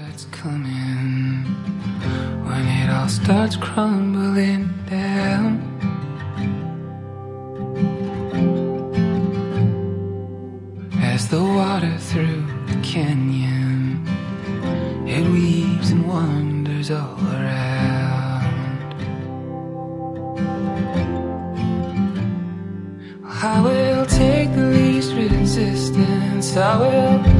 it's coming, when it all starts crumbling down. As the water through the canyon, it weaves and wanders all around. I will take the least resistance, I will